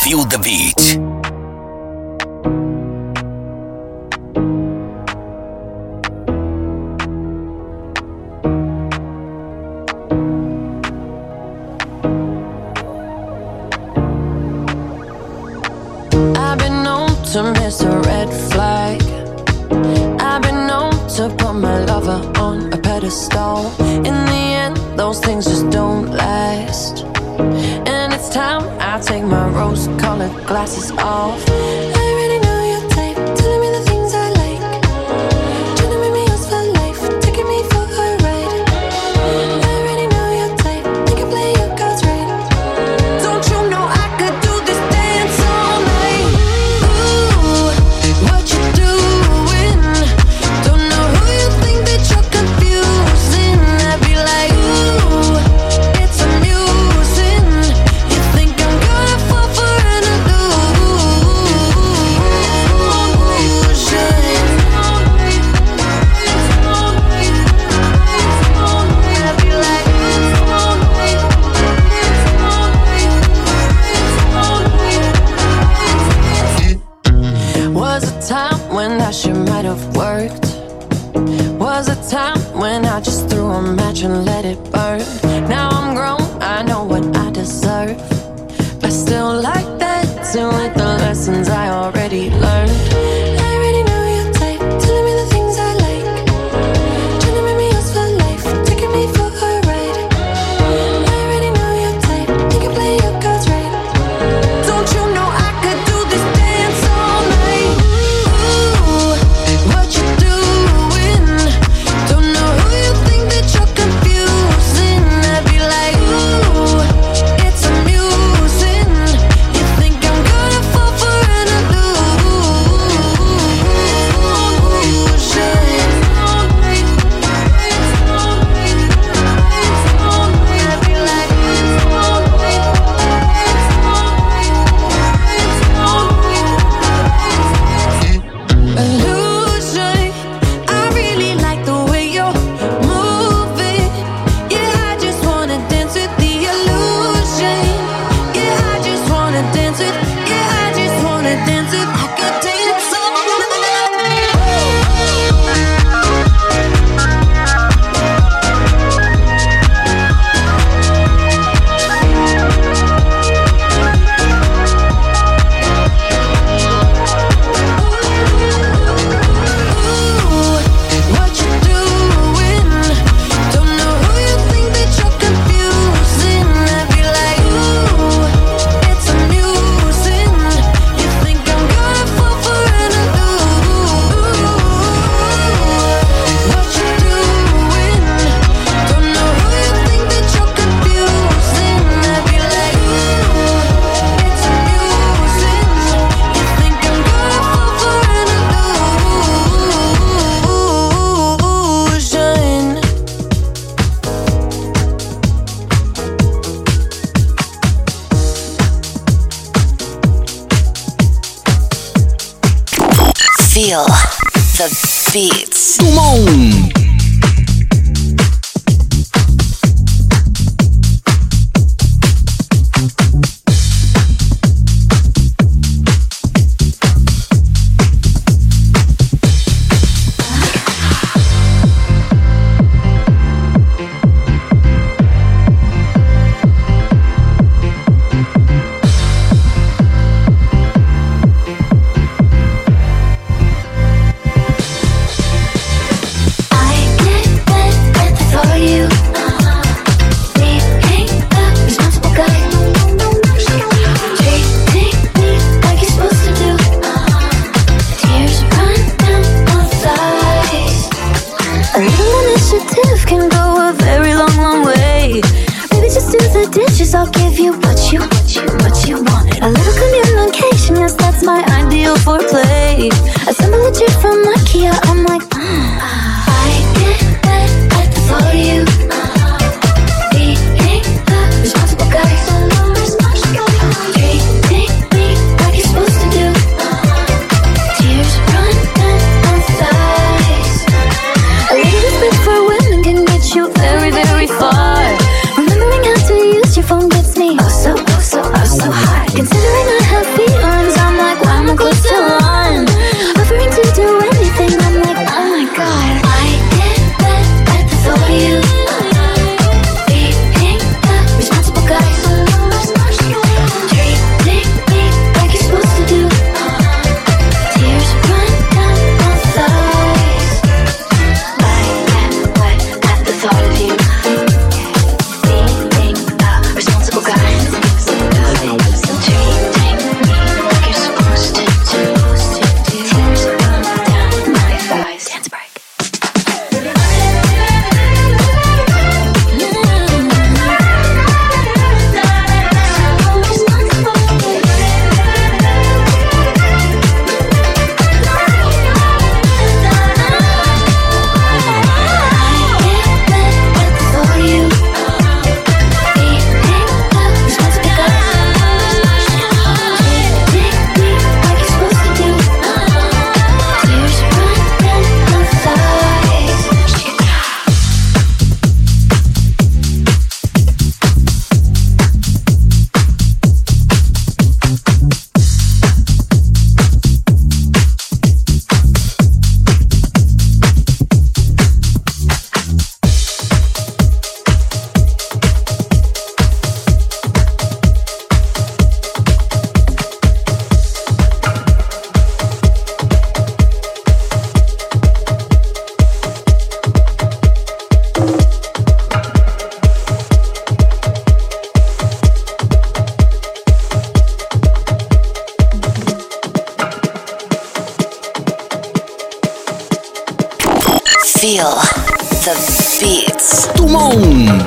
Feel the beat. I've been known to miss a red flag. I've been known to put my lover on a pedestal. In the end, those things just don't last. And it's time I take my rose-colored glasses off. I already know your type, telling me the things I like, trying to make me yours for life, taking me for a ride. I already know your type, think I play your cards right. Don't you know I could do this dance all night? Ooh, what you doing? Don't know who you think that you're confusing. I'd be like, ooh, it's amusing. You think I'm gonna fall for an illusion? I'd be like, was a time when that shit might have worked. Was a time when I just threw a match and let it burn. Now I'm grown, I know what I deserve. I still like that too, with the lessons I already learned. I already know your type, telling me the things I like, trying to make me yours for life, taking me for a ride. I already know your type, think I play your cards right. Don't you know I could do this dance all night? Ooh, what you doing? Don't know who you think that you're confusing. I'd be like, ooh, it's amusing. You think I'm gonna fall for an illusion. I really like the way you're moving. Yeah, I just wanna dance with the illusion. Yeah, I just wanna dance with. Yeah, I just wanna dance with. I could dance all Ooh, what you doing? Don't know who you think that you're confusing. I'd be like, ooh, it's amusing. You think I'm gonna fall for an illusion? What you doing? Don't know who you think that you're confusing. I'd be like, ooh, it's amusing. You think I'm gonna fall for an illusion? Feel the beats. Dumont. I Feel the beats. Tout le monde.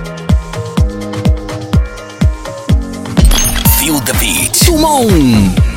Feel the beat. Tout le monde.